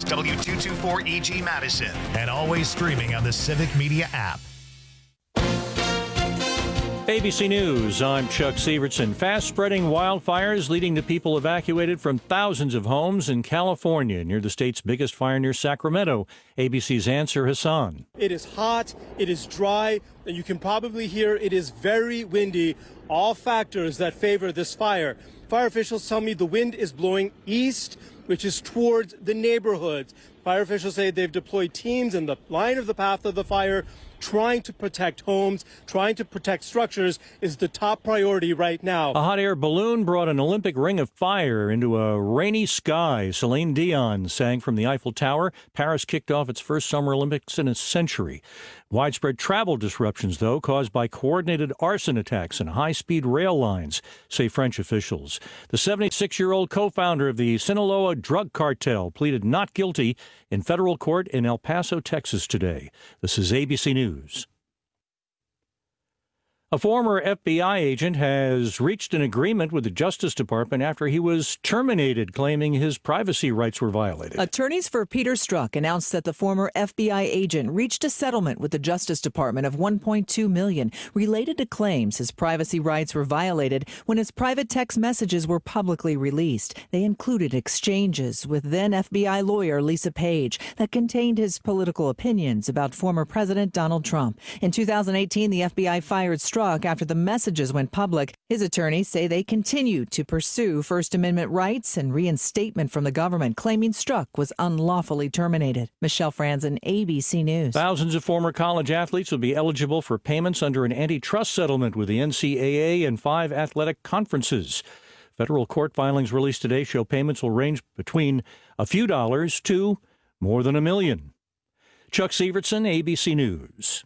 W224EG Madison, and always streaming on the Civic Media app. ABC News, I'm Chuck Severson. Fast-spreading wildfires leading to people evacuated from thousands of homes in California near the state's biggest fire near Sacramento. ABC's Answer Hassan. It is hot, it is dry, and you can probably hear it is very windy, all factors that favor this fire. Fire officials tell me the wind is blowing east, which is towards the neighborhoods. Fire officials say they've deployed teams in the line of the path of the fire. Trying to protect homes, trying to protect structures is the top priority right now. A hot air balloon brought an Olympic ring of fire into a rainy sky. Celine Dion sang from the Eiffel Tower. Paris kicked off its first Summer Olympics in a century. Widespread travel disruptions, though, caused by coordinated arson attacks and high-speed rail lines, say French officials. The 76-year-old co-founder of the Sinaloa drug cartel pleaded not guilty in federal court in El Paso, Texas today. This is ABC News. A former FBI agent has reached an agreement with the Justice Department after he was terminated, claiming his privacy rights were violated. Attorneys for Peter Strzok announced that the former FBI agent reached a settlement with the Justice Department of $1.2 million related to claims his privacy rights were violated when his private text messages were publicly released. They included exchanges with then FBI lawyer Lisa Page that contained his political opinions about former President Donald Trump. In 2018, the FBI fired Strzok after the messages went public. His attorneys say they continue to pursue First Amendment rights and reinstatement from the government, claiming Strzok was unlawfully terminated. Michelle Franzen, ABC News. Thousands of former college athletes will be eligible for payments under an antitrust settlement with the NCAA and 5 athletic conferences. Federal court filings released today show payments will range between a few dollars to more than $1 million. Chuck Severson, ABC News.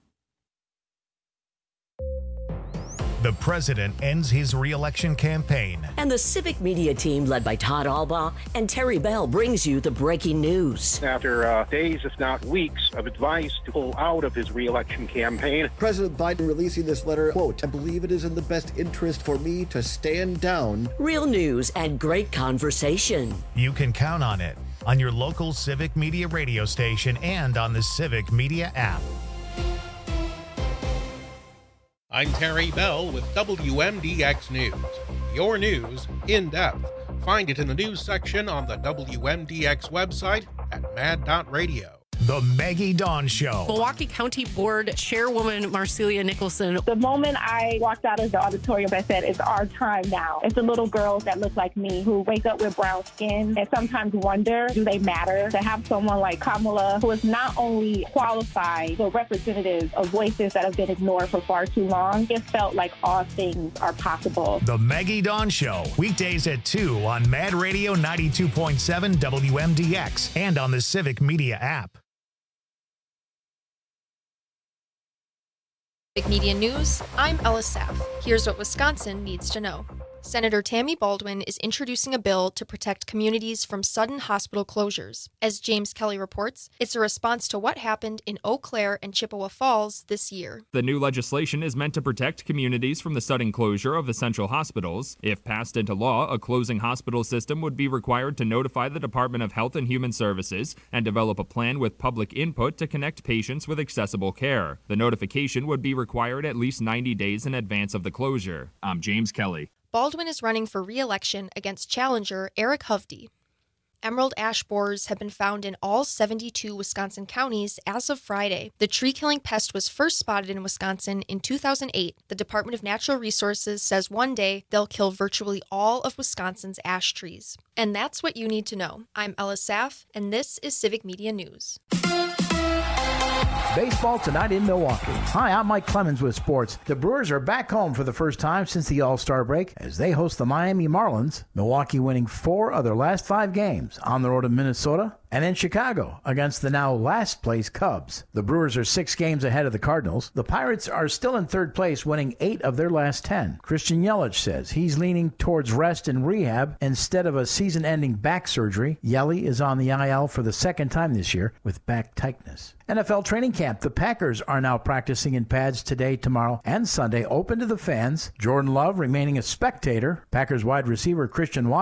The president ends his re-election campaign. And the Civic Media team, led by Todd Albaugh and Terry Bell, brings you the breaking news. After days, if not weeks, of advice to pull out of his re-election campaign. President Biden releasing this letter, quote, I believe it is in the best interest for me to stand down. Real news and great conversation. You can count on it on your local Civic Media radio station and on the Civic Media app. I'm Terry Bell with WMDX News. Your news in depth. Find it in the news section on the WMDX website at mad.radio. The Maggie Dawn Show. Milwaukee County Board Chairwoman Marcelia Nicholson. The moment I walked out of the auditorium, I said, it's our time now. It's the little girls that look like me who wake up with brown skin and sometimes wonder, do they matter? To have someone like Kamala, who is not only qualified, but representative of voices that have been ignored for far too long, it felt like all things are possible. The Maggie Dawn Show, weekdays at 2 on Mad Radio 92.7 WMDX and on the Civic Media app. Civic Media News, I'm Ella Saff. Here's what Wisconsin needs to know. Senator Tammy Baldwin is introducing a bill to protect communities from sudden hospital closures. As James Kelly reports, it's a response to what happened in Eau Claire and Chippewa Falls this year. The new legislation is meant to protect communities from the sudden closure of essential hospitals. If passed into law, a closing hospital system would be required to notify the Department of Health and Human Services and develop a plan with public input to connect patients with accessible care. The notification would be required at least 90 days in advance of the closure. I'm James Kelly. Baldwin is running for re-election against challenger Eric Hovde. Emerald ash borers have been found in all 72 Wisconsin counties as of Friday. The tree-killing pest was first spotted in Wisconsin in 2008. The Department of Natural Resources says one day they'll kill virtually all of Wisconsin's ash trees. And that's what you need to know. I'm Ella Saff, and this is Civic Media News. Baseball tonight in Milwaukee. Hi, I'm Mike Clemens with sports. The Brewers are back home for the first time since the All-Star break as they host the Miami Marlins. Milwaukee winning 4 of their last 5 games on the road in Minnesota and in Chicago against the now last-place Cubs. The Brewers are 6 games ahead of the Cardinals. The Pirates are still in third place, winning 8 of their last 10. Christian Yelich says he's leaning towards rest and rehab instead of a season-ending back surgery. Yelly is on the IL for the second time this year with back tightness. NFL training camp. The Packers are now practicing in pads today, tomorrow, and Sunday, open to the fans. Jordan Love remaining a spectator. Packers wide receiver Christian Watson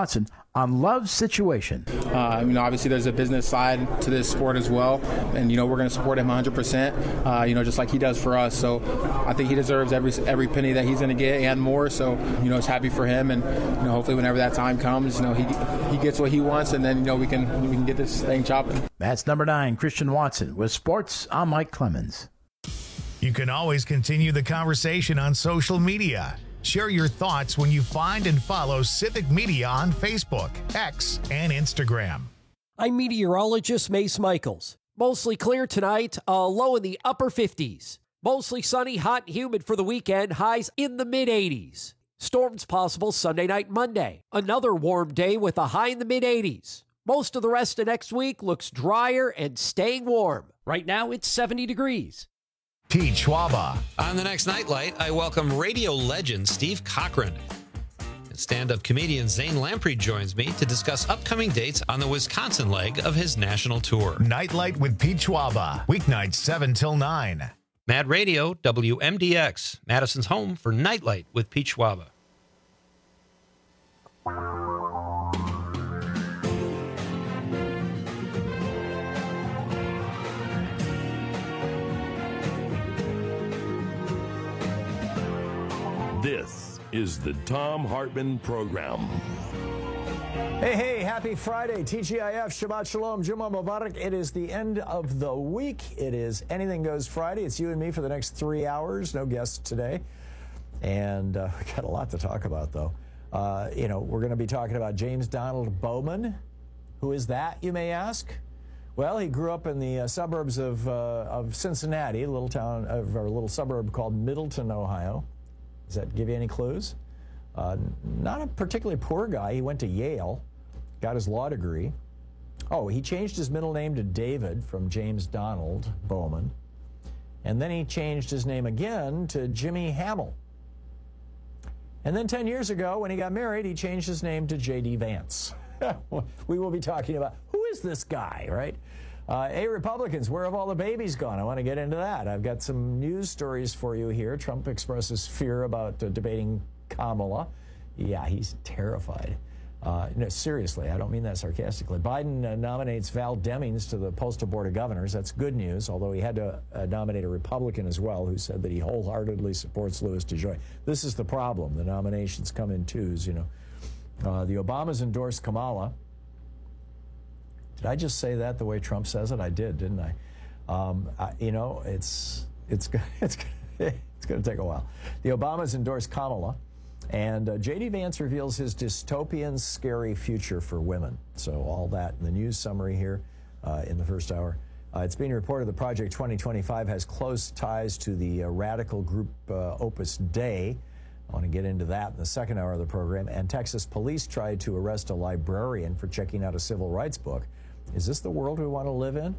on Love's situation. Obviously there's a business side to this sport as well, and we're going to support him 100%. Just like he does for us. So I think he deserves every penny that he's going to get and more. So it's happy for him, and hopefully whenever that time comes, he gets what he wants, and then we can get this thing chopping. That's number 9, Christian Watson with sports. I'm Mike Clemens. You can always continue the conversation on social media. Share your thoughts when you find and follow Civic Media on Facebook, X, and Instagram. I'm meteorologist Mace Michaels. Mostly clear tonight, a low in the upper 50s. Mostly sunny, hot and humid for the weekend, highs in the mid-80s. Storms possible Sunday night, Monday. Another warm day with a high in the mid-80s. Most of the rest of next week looks drier and staying warm. Right now, it's 70 degrees. Pete Schwaba. On the next Nightlight, I welcome radio legend Steve Cochran. And stand-up comedian Zane Lamprey joins me to discuss upcoming dates on the Wisconsin leg of his national tour. Nightlight with Pete Schwaba. Weeknights 7 till 9. Mad Radio, WMDX, Madison's home for Nightlight with Pete Schwaba. This is the Thom Hartmann Program. Hey, happy Friday. TGIF, Shabbat Shalom, Jumu'ah Mubarak. It is the end of the week. It is Anything Goes Friday. It's you and me for the next 3 hours. No guests today. And we got a lot to talk about, though. We're going to be talking about James Donald Bowman. Who is that, you may ask? Well, he grew up in the suburbs of Cincinnati, a little suburb called Middleton, Ohio. Does that give you any clues? Not a particularly poor guy. He went to Yale, got his law degree. Oh, he changed his middle name to David from James Donald Bowman. And then he changed his name again to Jimmy Hamill. And then 10 years ago, when he got married, he changed his name to J.D. Vance. We will be talking about, who is this guy, right? Hey, Republicans, where have all the babies gone? I want to get into that. I've got some news stories for you here. Trump expresses fear about debating Kamala. Yeah, he's terrified. No, seriously, I don't mean that sarcastically. Biden nominates Val Demings to the Postal Board of Governors. That's good news, although he had to nominate a Republican as well, who said that he wholeheartedly supports Louis DeJoy. This is the problem. The nominations come in twos, The Obamas endorsed Kamala. Did I just say that the way Trump says it? I did, didn't I? It's going to take a while. The Obamas endorsed Kamala, and J.D. Vance reveals his dystopian, scary future for women. So all that in the news summary here in the first hour. It's being reported that Project 2025 has close ties to the radical group Opus Dei. I want to get into that in the second hour of the program. And Texas police tried to arrest a librarian for checking out a civil rights book. Is this the world we want to live in?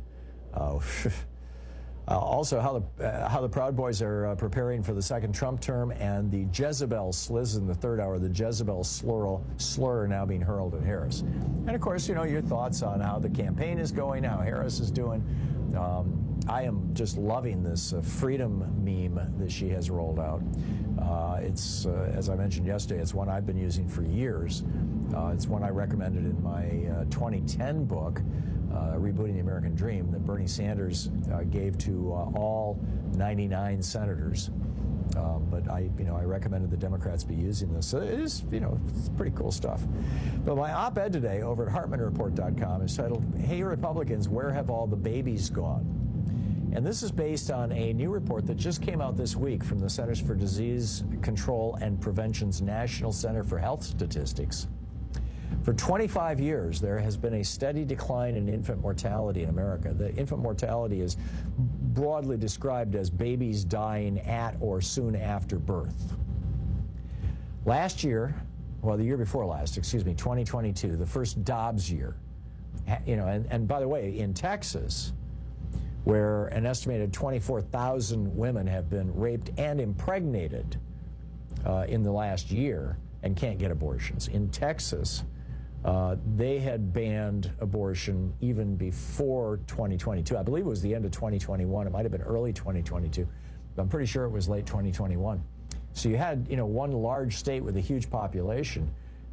Also, how the Proud Boys are preparing for the second Trump term, and the Jezebel slurs in the third hour, the Jezebel slur now being hurled at Harris. And of course, your thoughts on how the campaign is going, how Harris is doing. I am just loving this freedom meme that she has rolled out. It's, as I mentioned yesterday, it's one I've been using for years. It's one I recommended in my 2010 book, Rebooting the American Dream, that Bernie Sanders gave to all 99 senators. But I recommended the Democrats be using this. So it is, it's pretty cool stuff. But my op-ed today over at HartmannReport.com is titled, "Hey Republicans, where have all the babies gone?" And this is based on a new report that just came out this week from the Centers for Disease Control and Prevention's National Center for Health Statistics. For 25 years, there has been a steady decline in infant mortality in America. The infant mortality is broadly described as babies dying at or soon after birth. Last year, well, the year before last, 2022, the first Dobbs year, and by the way, in Texas, where an estimated 24,000 women have been raped and impregnated in the last year and can't get abortions. In Texas, they had banned abortion even before 2022. I believe it was the end of 2021. It might have been early 2022. But I'm pretty sure it was late 2021. So you had, one large state with a huge population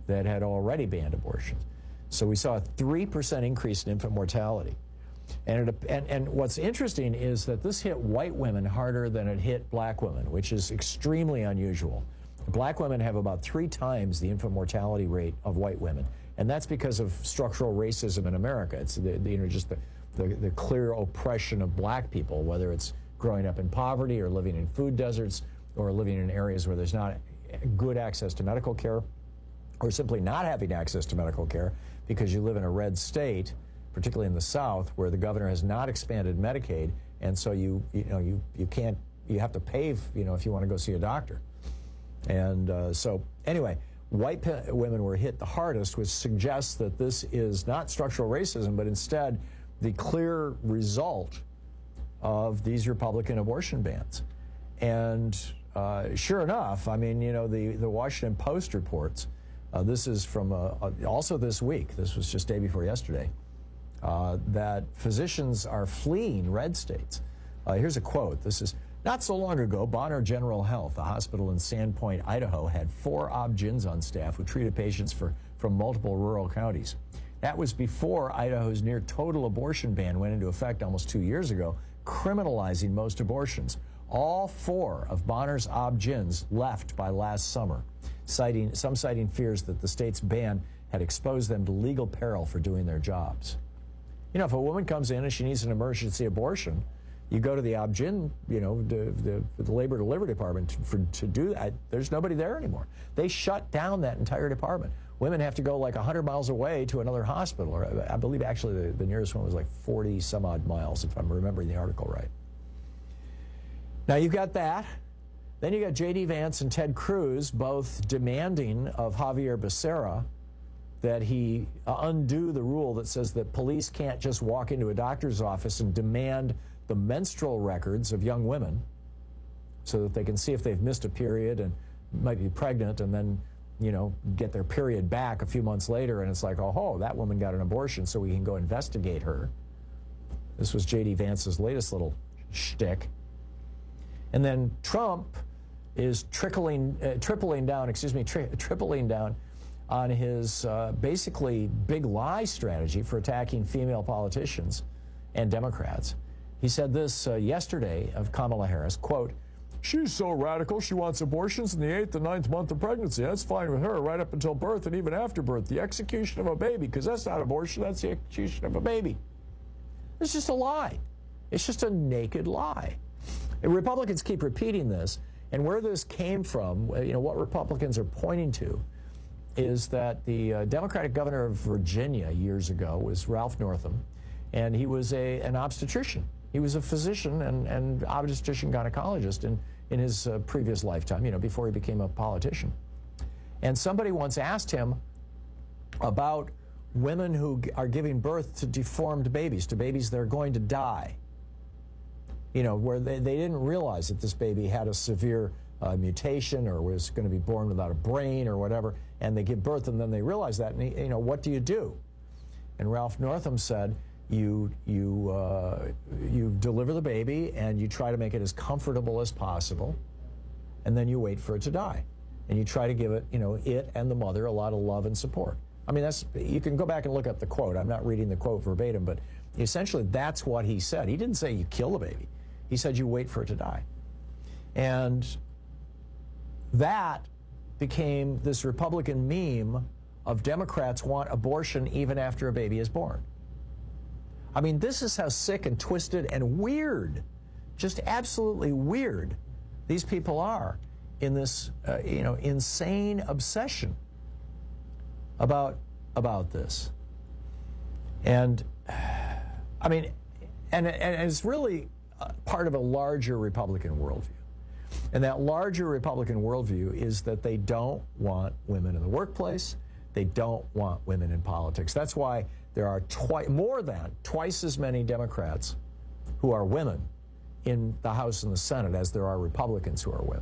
that had already banned abortions. So we saw a 3% increase in infant mortality. And what's interesting is that this hit white women harder than it hit black women, which is extremely unusual. Black women have about 3 times the infant mortality rate of white women, and that's because of structural racism in America. It's just the clear oppression of black people, whether it's growing up in poverty or living in food deserts or living in areas where there's not good access to medical care, or simply not having access to medical care because you live in a red state, particularly in the South, where the governor has not expanded Medicaid, and so you have to pay if you want to go see a doctor. And so anyway, white women were hit the hardest, which suggests that this is not structural racism, but instead the clear result of these Republican abortion bans. And sure enough, I mean, the Washington Post reports, this is from also this week, this was just day before yesterday, that physicians are fleeing red states. Here's a quote. This is, "Not so long ago, Bonner General Health, a hospital in Sandpoint, Idaho, had 4 ob-gyns on staff who treated patients from multiple rural counties. That was before Idaho's near total abortion ban went into effect almost 2 years ago, criminalizing most abortions. All 4 of Bonner's ob-gyns left by last summer, citing fears that the state's ban had exposed them to legal peril for doing their jobs." If a woman comes in and she needs an emergency abortion, you go to the ob-gyn, the labor delivery department to do that. There's nobody there anymore. They shut down that entire department. Women have to go like 100 miles away to another hospital, or I believe actually the nearest one was like 40 some odd miles, if I'm remembering the article right. Now you've got that. Then you got J.D. Vance and Ted Cruz both demanding of Javier Becerra that he undo the rule that says that police can't just walk into a doctor's office and demand the menstrual records of young women so that they can see if they've missed a period and might be pregnant, and then, get their period back a few months later, and it's like, oh, that woman got an abortion, so we can go investigate her. This was J.D. Vance's latest little shtick. And then Trump is tripling down on his basically big lie strategy for attacking female politicians and Democrats. He said this yesterday of Kamala Harris, quote, "She's so radical she wants abortions in the 8th and 9th month of pregnancy. That's fine with her right up until birth and even after birth. The execution of a baby, because that's not abortion, that's the execution of a baby." It's just a lie. It's just a naked lie. And Republicans keep repeating this, and where this came from, what Republicans are pointing to is that the Democratic governor of Virginia years ago was Ralph Northam, and he was an obstetrician. He was a physician and obstetrician gynecologist in his previous lifetime, before he became a politician. And somebody once asked him about women who are giving birth to deformed babies, to babies that are going to die, where they didn't realize that this baby had a severe mutation or was going to be born without a brain or whatever, and they give birth and then they realize that, and what do you do? And Ralph Northam said, you deliver the baby and you try to make it as comfortable as possible, and then you wait for it to die, and you try to give it, it and the mother a lot of love and support. I mean, you can go back and look up the quote. I'm not reading the quote verbatim, but essentially that's what he said. He didn't say you kill the baby. He said you wait for it to die. And that became this Republican meme of Democrats want abortion even after a baby is born. I mean, this is how sick and twisted and weird, just absolutely weird, these people are in this, insane obsession about this. And I mean, and it's really part of a larger Republican worldview. And that larger Republican worldview is that they don't want women in the workplace. They don't want women in politics. That's why there are more than twice as many Democrats who are women in the House and the Senate as there are Republicans who are women.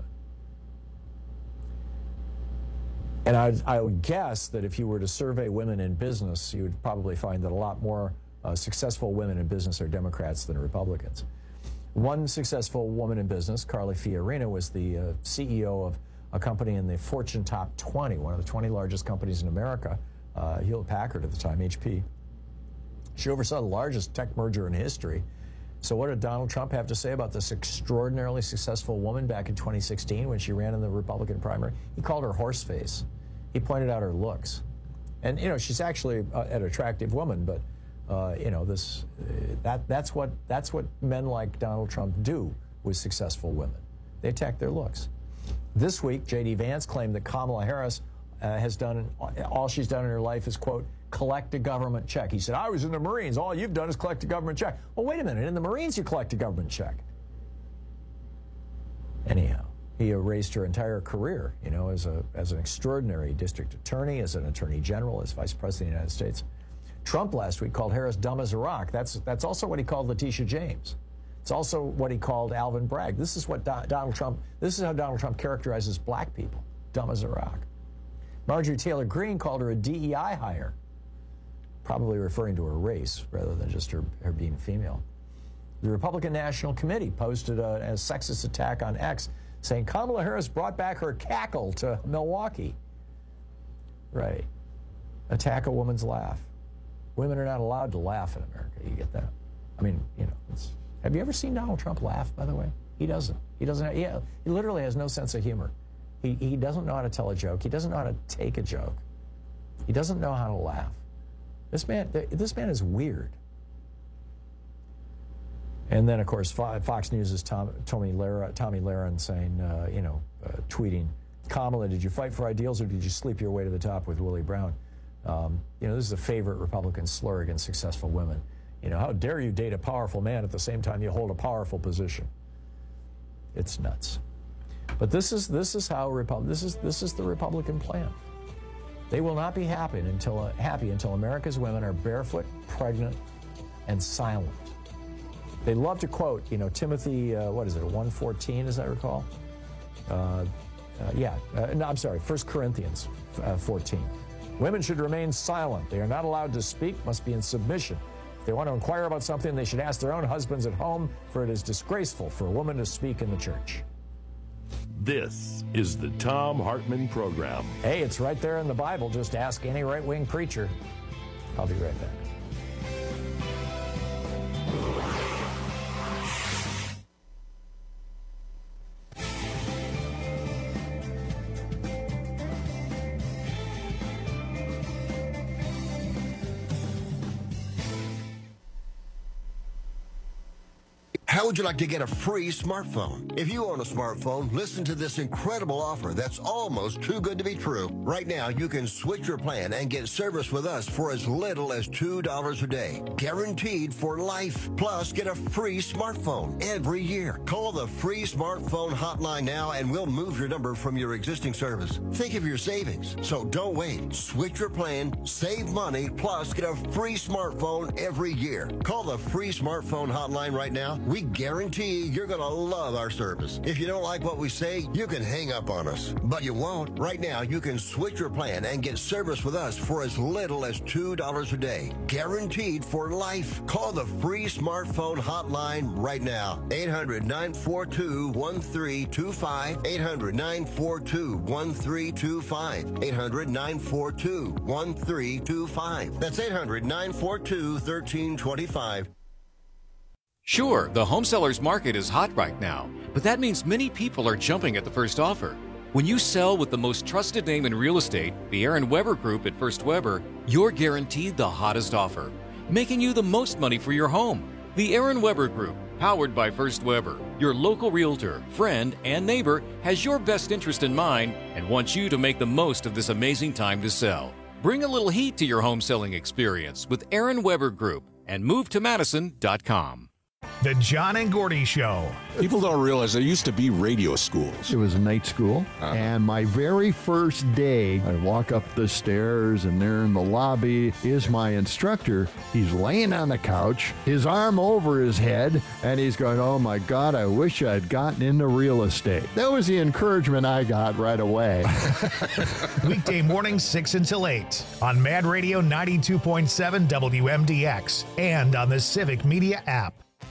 And I would guess that if you were to survey women in business, you would probably find that a lot more successful women in business are Democrats than Republicans. One successful woman in business, Carly Fiorina, was the CEO a company in the Fortune Top 20, one of the 20 largest companies in America, Hewlett-Packard at the time, HP. She oversaw the largest tech merger in history. So what did Donald Trump have to say about this extraordinarily successful woman back in 2016 when she ran in the Republican primary? He called her horseface. He pointed out her looks. And, you know, she's actually an attractive woman, but, you know, that's what men like Donald Trump do with successful women. They attack their looks. This week, J.D. Vance claimed that Kamala Harris has done, all she's done in her life is, quote, collect a government check. He said, I was in the Marines. All you've done is collect a government check. Well, wait a minute. In the Marines, you collect a government check. Anyhow, he erased her entire career, you know, as an extraordinary district attorney, as an attorney general, as vice president of the United States. Trump last week called Harris dumb as a rock. That's also what he called Letitia James. It's also what he called Alvin Bragg. This is what Donald Trump, this is how Donald Trump characterizes black people, dumb as a rock. Marjorie Taylor Greene called her a DEI hire, probably referring to her race rather than just her being female. The Republican National Committee posted a sexist attack on X, saying Kamala Harris brought back her cackle to Milwaukee. Right. Attack a woman's laugh. Women are not allowed to laugh in America. You get that? I mean, you know, have you ever seen Donald Trump laugh, by the way? He doesn't. He literally has no sense of humor. He doesn't know how to tell a joke. He doesn't know how to take a joke. He doesn't know how to laugh. This man is weird. And then, of course, Fox News' Tomi Lahren saying, tweeting, Kamala, did you fight for ideals or did you sleep your way to the top with Willie Brown? This is a favorite Republican slur against successful women. You know, how dare you date a powerful man at the same time you hold a powerful position? It's nuts. But this is the Republican plan. They will not be happy until America's women are barefoot, pregnant, and silent. They love to quote, Timothy, 1:14, as I recall? 1 Corinthians 14. Women should remain silent. They are not allowed to speak, must be in submission. If they want to inquire about something, they should ask their own husbands at home, for it is disgraceful for a woman to speak in the church. This is the Thom Hartmann Program. Hey, it's right there in the Bible. Just ask any right-wing preacher. I'll be right back. How would you like to get a free smartphone? If you own a smartphone, listen to this incredible offer that's almost too good to be true. Right now, you can switch your plan and get service with us for as little as $2 a day. Guaranteed for life. Plus, get a free smartphone every year. Call the free smartphone hotline now and we'll move your number from your existing service. Think of your savings. So don't wait. Switch your plan, save money, plus get a free smartphone every year. Call the free smartphone hotline right now. We guarantee you're going to love our service. If you don't like what we say, you can hang up on us. But you won't. Right now, you can switch your plan and get service with us for as little as $2 a day. Guaranteed for life. Call the free smartphone hotline right now. 800-942-1325. 800-942-1325. 800-942-1325. That's 800-942-1325. Sure, the home seller's market is hot right now, but that means many people are jumping at the first offer. When you sell with the most trusted name in real estate, the Aaron Weber Group at First Weber, you're guaranteed the hottest offer, making you the most money for your home. The Aaron Weber Group, powered by First Weber, your local realtor, friend, and neighbor, has your best interest in mind and wants you to make the most of this amazing time to sell. Bring a little heat to your home selling experience with Aaron Weber Group and MoveToMadison.com. The John and Gordy Show. People don't realize there used to be radio schools. It was a night school, and my very first day, I walk up the stairs, and there in the lobby is my instructor. He's laying on the couch, his arm over his head, and he's going, oh my God, I wish I'd gotten into real estate. That was the encouragement I got right away. Weekday mornings 6 until 8 on Mad Radio 92.7 WMDX and on the Civic Media app.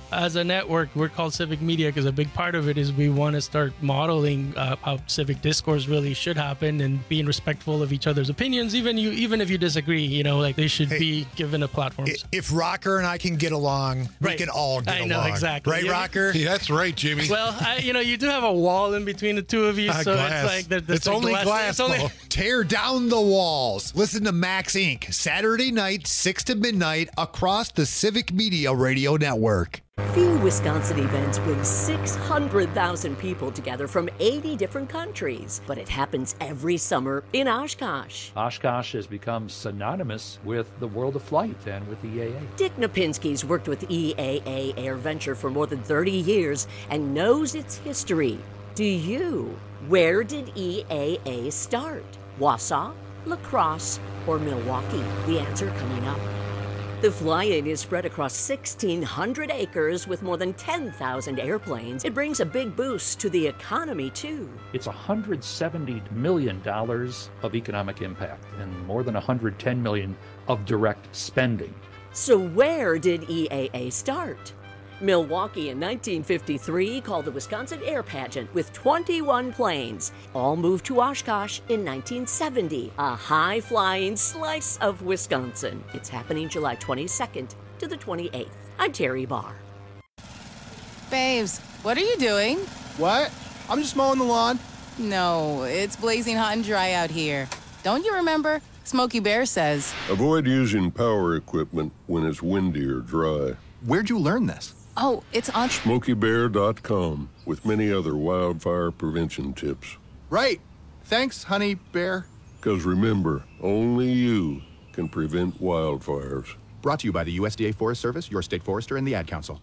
as a network, we're called Civic Media because a big part of it is we want to start modeling how civic discourse really should happen and being respectful of each other's opinions, even if you disagree. Like they should be given a platform. If Rocker and I can get along, we can all get along. I know, exactly. Right, Rocker? Yeah, that's right, Jimmy. Well, you do have a wall in between the two of you, so glass. it's like it's only glass. Tear down the walls. Listen to Max Inc. Saturday night, 6 to midnight, across the Civic Media Radio Network. Few Wisconsin events bring 600,000 people together from 80 different countries, but it happens every summer in Oshkosh. Oshkosh has become synonymous with the world of flight and with EAA. Dick Napinski's worked with EAA AirVenture for more than 30 years and knows its history. Do you? Where did EAA start? Wausau, La Crosse, or Milwaukee? The answer coming up. The fly-in is spread across 1,600 acres with more than 10,000 airplanes. It brings a big boost to the economy, too. It's $170 million of economic impact and more than $110 million of direct spending. So where did EAA start? Milwaukee in 1953 called the Wisconsin Air Pageant with 21 planes. All moved to Oshkosh in 1970, a high-flying slice of Wisconsin. It's happening July 22nd to the 28th. I'm Terry Barr. Babes, what are you doing? What? I'm just mowing the lawn. No, it's blazing hot and dry out here. Don't you remember? Smokey Bear says, avoid using power equipment when it's windy or dry. Where'd you learn this? Oh, it's on SmokeyBear.com with many other wildfire prevention tips. Right. Thanks, Honey Bear. Because remember, only you can prevent wildfires. Brought to you by the USDA Forest Service, your state forester, and the Ad Council.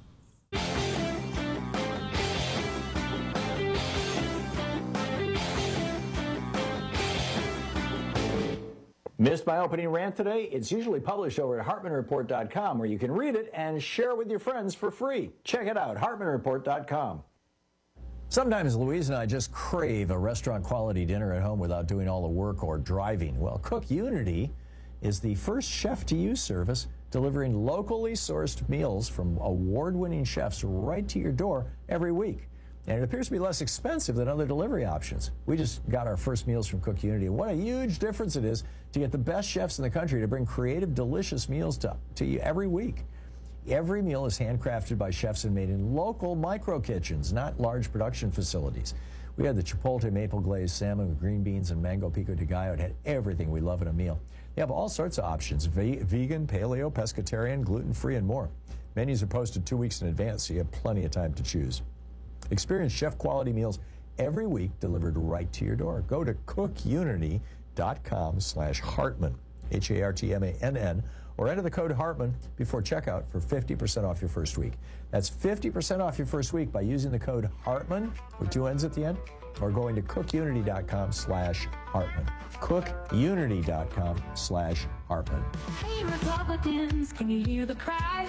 Missed my opening rant today? It's usually published over at HartmanReport.com, where you can read it and share it with your friends for free. Check it out, HartmanReport.com. Sometimes Louise and I just crave a restaurant-quality dinner at home without doing all the work or driving. Well, Cook Unity is the first chef-to-you service delivering locally sourced meals from award-winning chefs right to your door every week. And it appears to be less expensive than other delivery options. We just got our first meals from Cook Unity. What a huge difference it is to get the best chefs in the country to bring creative, delicious meals to you every week. Every meal is handcrafted by chefs and made in local micro kitchens, not large production facilities. We had the chipotle maple glazed salmon with green beans and mango pico de gallo. It had everything we love in a meal. They have all sorts of options: vegan, paleo, pescatarian, gluten-free, and more. Menus are posted 2 weeks in advance, so you have plenty of time to choose. Experience chef-quality meals every week delivered right to your door. Go to cookunity.com/Hartman, Hartmann, or enter the code Hartman before checkout for 50% off your first week. That's 50% off your first week by using the code Hartman with 2 N's at the end, or going to cookunity.com/Hartman. Cookunity.com/Hartman. Hey, Republicans, can you hear the cries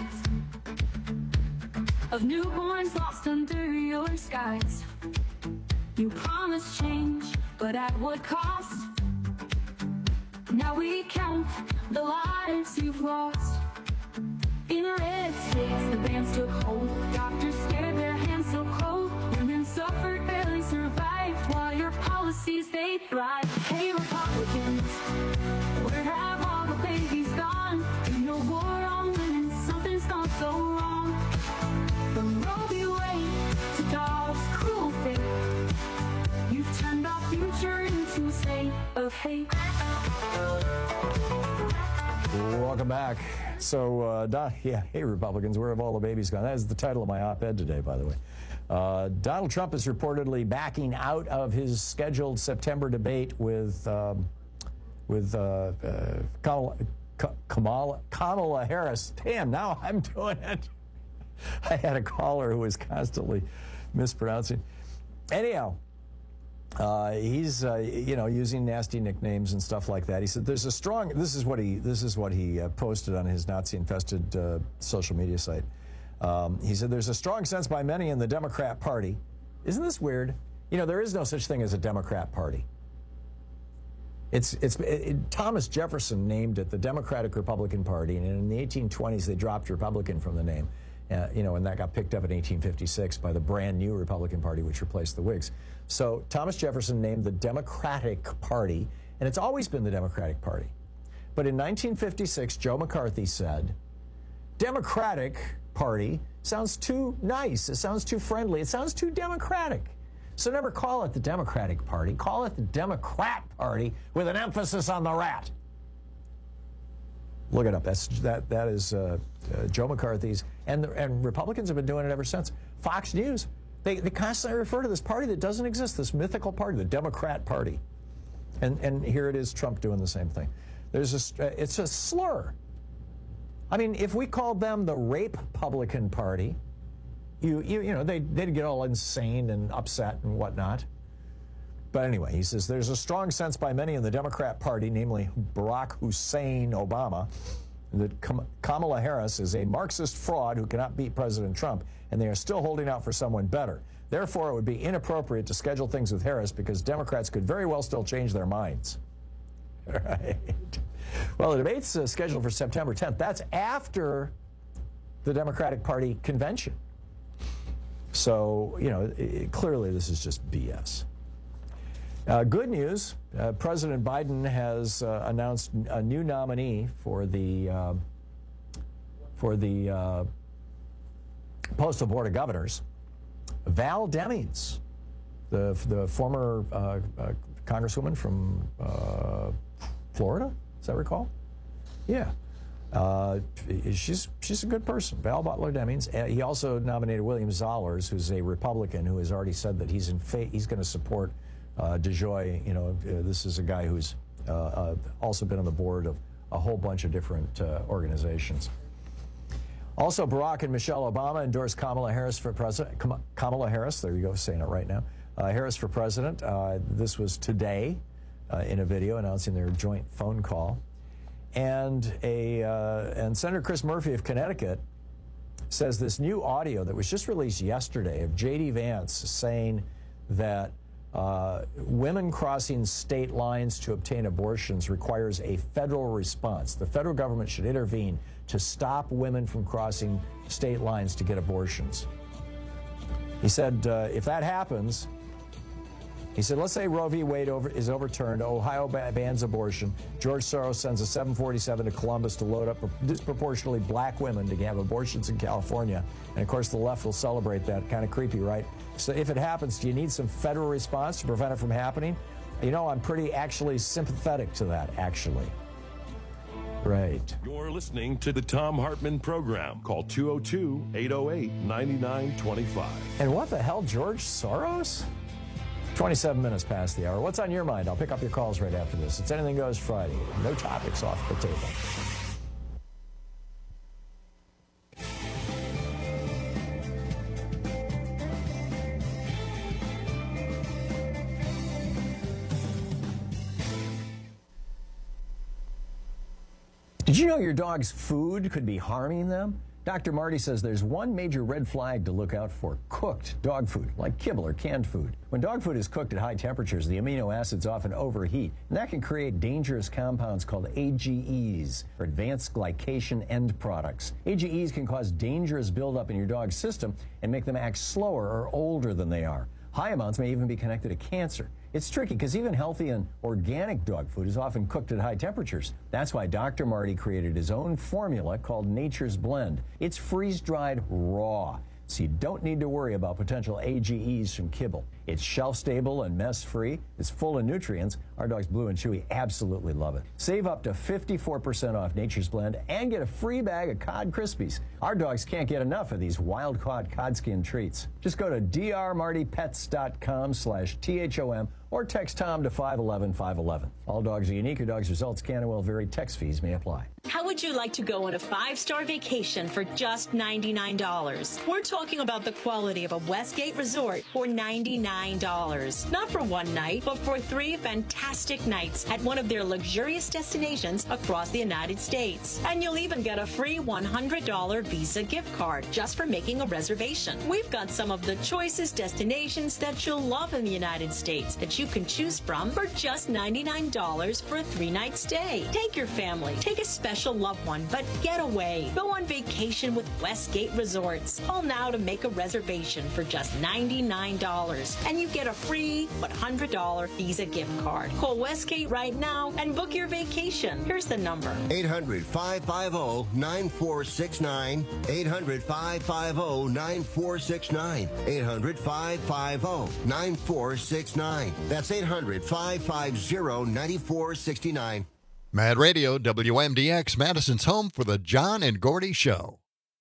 of newborns lost under your skies? You promised change, but at what cost? Now we count the lives you've lost. In the red states, the bans took hold. Doctors scared their hands so cold. Women suffered, barely survived, while your policies, they thrive. Hey, Republicans, where have all the babies gone? You know war on women, something's gone so wrong. From Roe v. Wade to Dobbs' cruel fate, you've turned our future into a state of hate. Welcome back. So, hey, Republicans, where have all the babies gone? That is the title of my op-ed today, by the way. Donald Trump is reportedly backing out of his scheduled September debate with Kamala Harris. Damn, now I'm doing it. I had a caller who was constantly mispronouncing. Anyhow, he's using nasty nicknames and stuff like that. He said there's a strong. This is what he posted on his Nazi-infested social media site. He said there's a strong sense by many in the Democrat Party. Isn't this weird? There is no such thing as a Democrat Party. Thomas Jefferson named it the Democratic Republican Party, and in the 1820s they dropped Republican from the name, and that got picked up in 1856 by the brand new Republican Party, which replaced the Whigs. So Thomas Jefferson named the Democratic Party, and it's always been the Democratic Party. But in 1956, Joe McCarthy said, Democratic Party sounds too nice, it sounds too friendly, it sounds too democratic. So never call it the Democratic Party, call it the Democrat Party with an emphasis on the rat. Look it up. That is Joe McCarthy's, and Republicans have been doing it ever since. Fox News, they constantly refer to this party that doesn't exist, this mythical party, the Democrat Party, and here it is, Trump doing the same thing. It's a slur. I mean, if we called them the Rape-publican Party, they'd get all insane and upset and whatnot. But anyway, he says, there's a strong sense by many in the Democrat Party, namely Barack Hussein Obama, that Kamala Harris is a Marxist fraud who cannot beat President Trump, and they are still holding out for someone better. Therefore, it would be inappropriate to schedule things with Harris because Democrats could very well still change their minds. Right. Well, the debate's scheduled for September 10th. That's after the Democratic Party convention. So, clearly this is just BS. Good news, President Biden has announced a new nominee for the Postal Board of Governors, Val Demings, the former congresswoman from Florida, does that recall? Yeah. She's a good person, Val Butler Demings. He also nominated William Zollars, who's a Republican who has already said that he's going to support DeJoy. This is a guy who's also been on the board of a whole bunch of different organizations. Also, Barack and Michelle Obama endorsed Kamala Harris for president. Kamala Harris, there you go, saying it right now. Harris for president. This was today in a video announcing their joint phone call. And Senator Chris Murphy of Connecticut says this new audio that was just released yesterday of J.D. Vance saying that women crossing state lines to obtain abortions requires a federal response. The federal government should intervene to stop women from crossing state lines to get abortions. He said, if that happens, he said, let's say Roe v. Wade is overturned, Ohio bans abortion, George Soros sends a 747 to Columbus to load up disproportionately black women to have abortions in California. And of course, the left will celebrate that. Kind of creepy, right? So if it happens, do you need some federal response to prevent it from happening? I'm pretty actually sympathetic to that, actually. Right. You're listening to the Thom Hartmann Program. Call 202-808-9925. And what the hell, George Soros? 27 minutes past the hour. What's on your mind? I'll pick up your calls right after this. It's Anything Goes Friday. No topics off the table. Did you know your dog's food could be harming them? Dr. Marty says there's one major red flag to look out for: cooked dog food, like kibble or canned food. When dog food is cooked at high temperatures, the amino acids often overheat, and that can create dangerous compounds called AGEs, or advanced glycation end products. AGEs can cause dangerous buildup in your dog's system and make them act slower or older than they are. High amounts may even be connected to cancer. It's tricky because even healthy and organic dog food is often cooked at high temperatures. That's why Dr. Marty created his own formula called Nature's Blend. It's freeze-dried raw, so you don't need to worry about potential AGEs from kibble. It's shelf-stable and mess-free. It's full of nutrients. Our dogs Blue and Chewy absolutely love it. Save up to 54% off Nature's Blend and get a free bag of Cod Krispies. Our dogs can't get enough of these wild-caught cod skin treats. Just go to drmartypets.com/THOM or text Tom to 511-511. All dogs are unique. Your dog's results can and will vary. Text fees may apply. How would you like to go on a 5-star vacation for just $99? We're talking about the quality of a Westgate resort for $99. Not for one night, but for 3 fantastic nights at one of their luxurious destinations across the United States. And you'll even get a free $100 Visa gift card just for making a reservation. We've got some of the choicest destinations that you'll love in the United States that you you can choose from for just $99 for a 3-night stay. Take your family, take a special loved one, but get away. Go on vacation with Westgate Resorts. Call now to make a reservation for just $99, and you get a free $100 Visa gift card. Call Westgate right now and book your vacation. Here's the number. 800-550-9469. 800-550-9469. 800-550-9469. That's 800-550-9469. Mad Radio, WMDX, Madison's home for the John and Gordy Show.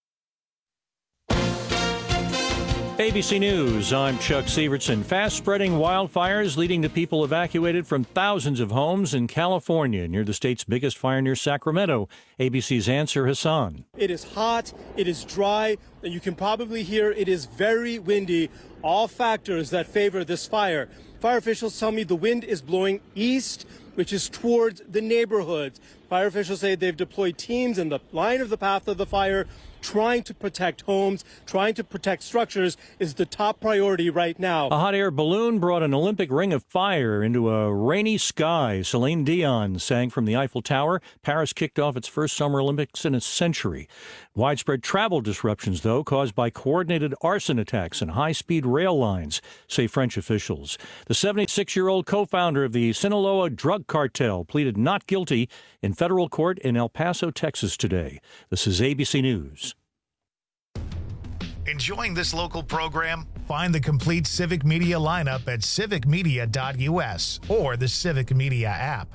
ABC News, I'm Chuck Severson. Fast-spreading wildfires leading to people evacuated from thousands of homes in California near the state's biggest fire near Sacramento. ABC's Answer Hassan. It is hot, it is dry, and you can probably hear it is very windy, all factors that favor this fire. Fire officials tell me the wind is blowing east, which is towards the neighborhoods. Fire officials say they've deployed teams in the line of the path of the fire. Trying to protect homes, trying to protect structures is the top priority right now. A hot air balloon brought an Olympic ring of fire into a rainy sky. Celine Dion sang from the Eiffel Tower. Paris kicked off its first Summer Olympics in a century. Widespread travel disruptions, though, caused by coordinated arson attacks and high-speed rail lines, say French officials. The 76-year-old co-founder of the Sinaloa drug cartel pleaded not guilty in federal court in El Paso, Texas today. This is ABC News. Enjoying this local program? Find the complete Civic Media lineup at civicmedia.us or the Civic Media app.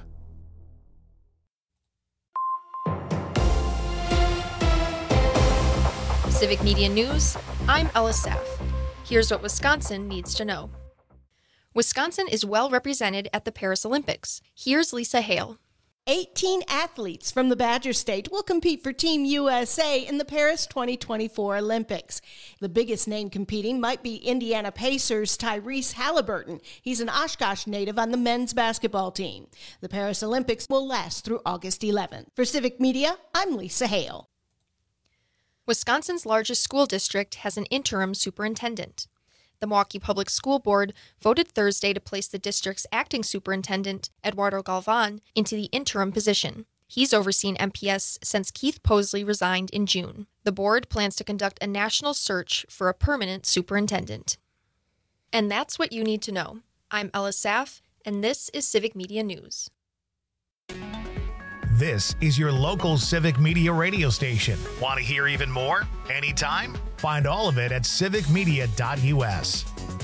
Civic Media News, I'm Ella Saff. Here's what Wisconsin needs to know. Wisconsin is well represented at the Paris Olympics. Here's Lisa Hale. 18 athletes from the Badger State will compete for Team USA in the Paris 2024 Olympics. The biggest name competing might be Indiana Pacers' Tyrese Halliburton. He's an Oshkosh native on the men's basketball team. The Paris Olympics will last through August 11th. For Civic Media, I'm Lisa Hale. Wisconsin's largest school district has an interim superintendent. The Milwaukee Public School Board voted Thursday to place the district's acting superintendent, Eduardo Galvan, into the interim position. He's overseen MPS since Keith Posley resigned in June. The board plans to conduct a national search for a permanent superintendent. And that's what you need to know. I'm Ella Saff, and this is Civic Media News. This is your local Civic Media radio station. Want to hear even more? Anytime? Find all of it at civicmedia.us.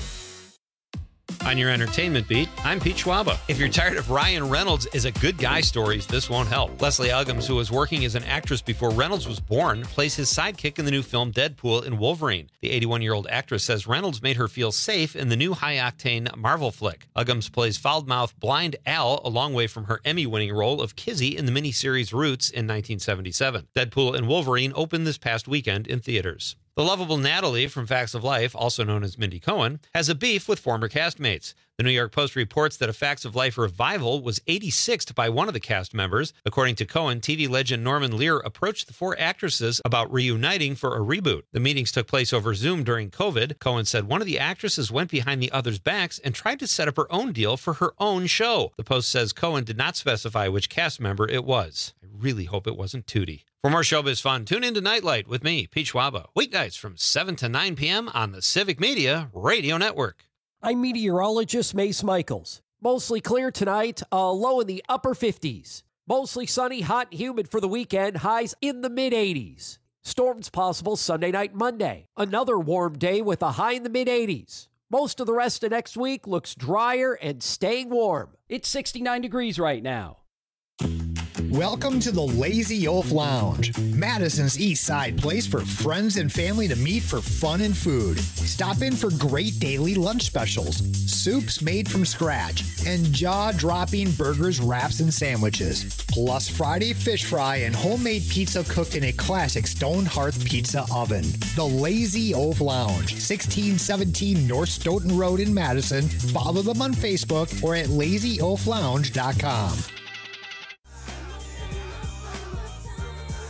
On your entertainment beat, I'm Pete Schwaba. If you're tired of Ryan Reynolds is a good guy stories, this won't help. Leslie Uggams, who was working as an actress before Reynolds was born, plays his sidekick in the new film Deadpool and Wolverine. The 81-year-old actress says Reynolds made her feel safe in the new high-octane Marvel flick. Uggams plays foul-mouthed Blind Al a long way from her Emmy-winning role of Kizzy in the miniseries Roots in 1977. Deadpool and Wolverine opened this past weekend in theaters. The lovable Natalie from Facts of Life, also known as Mindy Cohn, has a beef with former castmates. The New York Post reports that a Facts of Life revival was 86d by one of the cast members. According to Cohen, TV legend Norman Lear approached the four actresses about reuniting for a reboot. The meetings took place over Zoom during COVID. Cohen said one of the actresses went behind the other's backs and tried to set up her own deal for her own show. The Post says Cohen did not specify which cast member it was. I really hope it wasn't Tootie. For more showbiz fun, tune in to Nightlight with me, Pete Schwaba, weeknights from 7 to 9 p.m. on the Civic Media Radio Network. I'm meteorologist Mace Michaels. Mostly clear tonight, a low in the upper 50s. Mostly sunny, hot and humid for the weekend, highs in the mid-80s. Storms possible Sunday night, Monday. Another warm day with a high in the mid-80s. Most of the rest of next week looks drier and staying warm. It's 69 degrees right now. Welcome to the Lazy Oaf Lounge, Madison's East Side place for friends and family to meet for fun and food. Stop in for great daily lunch specials, soups made from scratch, and jaw-dropping burgers, wraps, and sandwiches. Plus Friday fish fry and homemade pizza cooked in a classic stone hearth pizza oven. The Lazy Oaf Lounge, 1617 North Stoughton Road in Madison. Follow them on Facebook or at lazyoaflounge.com.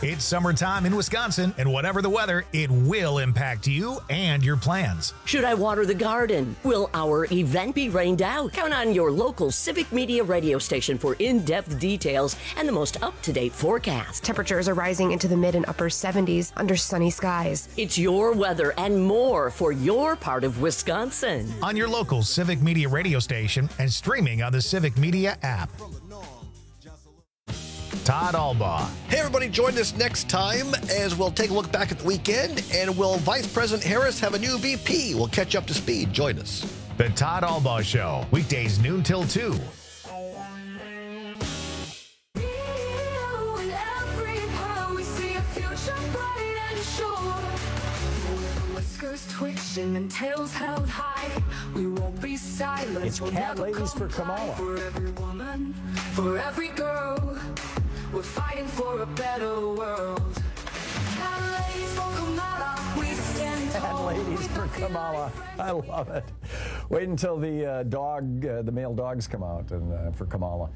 It's summertime in Wisconsin, and whatever the weather, it will impact you and your plans. Should I water the garden? Will our event be rained out? Count on your local Civic Media radio station for in-depth details and the most up-to-date forecast. Temperatures are rising into the mid and upper 70s under sunny skies. It's your weather and more for your part of Wisconsin. On your local Civic Media radio station and streaming on the Civic Media app. Todd Albaugh. Hey, everybody, join us next time as we'll take a look back at the weekend. And will Vice President Harris have a new VP? We'll catch up to speed. Join us. The Todd Albaugh Show, weekdays noon till 2. Twitching and tails held high, we won't be silent. It's Cat Ladies for Kamala. For every woman, for every girl, we're fighting for a better world. Cat Ladies for Kamala, we stand tall. Cat Ladies for Kamala, I love it. Wait until the male dogs come out and for Kamala.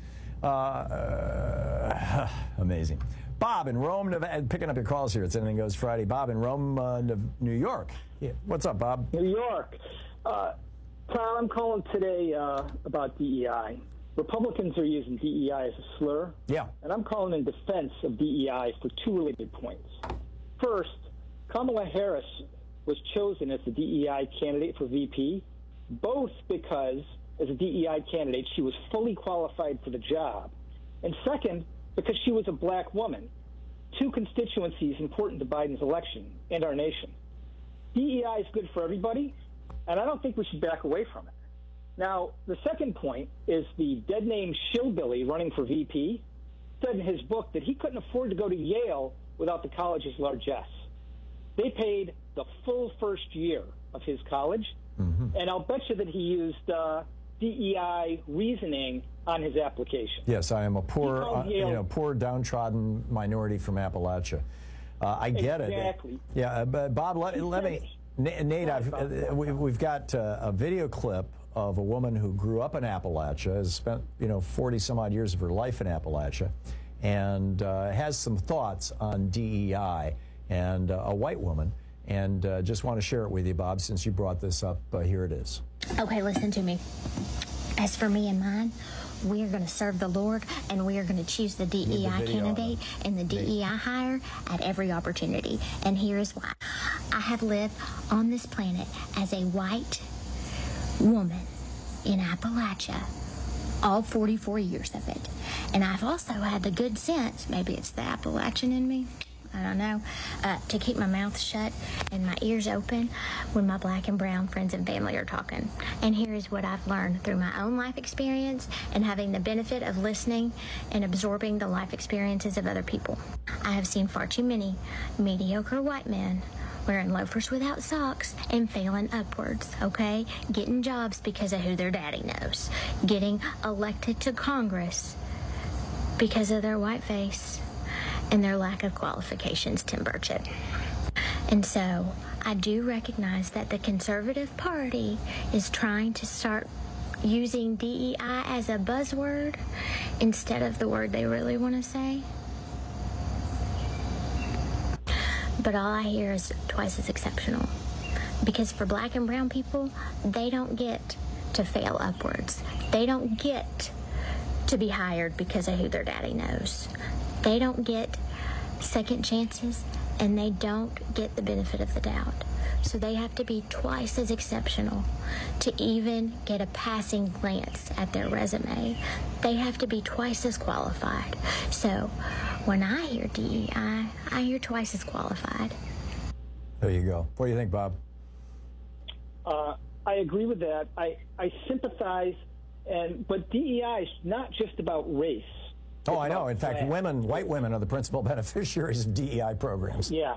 Amazing. Bob in Rome, Nevada, picking up your calls here. It's Anything Goes Friday. Bob in Rome, New York. Yeah. What's up, Bob? New York. Tom, I'm calling today about DEI. Republicans are using DEI as a slur. Yeah. And I'm calling in defense of DEI for two related points. First, Kamala Harris was chosen as the DEI candidate for VP, both because, as a DEI candidate, she was fully qualified for the job. And second, because she was a black woman, two constituencies important to Biden's election and our nation. DEI is good for everybody, and I don't think we should back away from it. Now, the second point is the dead-name Shillbilly running for VP said in his book that he couldn't afford to go to Yale without the college's largesse. They paid the full first year of his college, and I'll bet you that he used DEI reasoning on his application. Yes, I am a poor downtrodden minority from Appalachia. I get it. Exactly. Yeah, but Bob, let me, Nate, we've got a video clip of a woman who grew up in Appalachia, has spent 40 some odd years of her life in Appalachia, and has some thoughts on DEI, and a white woman. And just want to share it with you, Bob, since you brought this up. Here it is. Okay, listen to me. As for me and mine, we are going to serve the Lord, and we are going to choose the DEI candidate and the DEI hire at every opportunity. And here is why. I have lived on this planet as a white woman in Appalachia all 44 years of it. And I've also had the good sense, maybe it's the Appalachian in me, I don't know, to keep my mouth shut and my ears open when my black and brown friends and family are talking. And here is what I've learned through my own life experience and having the benefit of listening and absorbing the life experiences of other people. I have seen far too many mediocre white men wearing loafers without socks and failing upwards, okay? Getting jobs because of who their daddy knows. Getting elected to Congress because of their white face and their lack of qualifications, Tim Burchett. And so I do recognize that the Conservative Party is trying to start using DEI as a buzzword instead of the word they really want to say. But all I hear is twice as exceptional. Because for black and brown people, they don't get to fail upwards. They don't get to be hired because of who their daddy knows. They don't get second chances, and they don't get the benefit of the doubt. So they have to be twice as exceptional to even get a passing glance at their resume. They have to be twice as qualified. So when I hear DEI, I hear twice as qualified. There you go. What do you think, Bob? I agree with that. I sympathize, but DEI is not just about race. Oh, I know. In fact, white women are the principal beneficiaries of DEI programs. Yeah.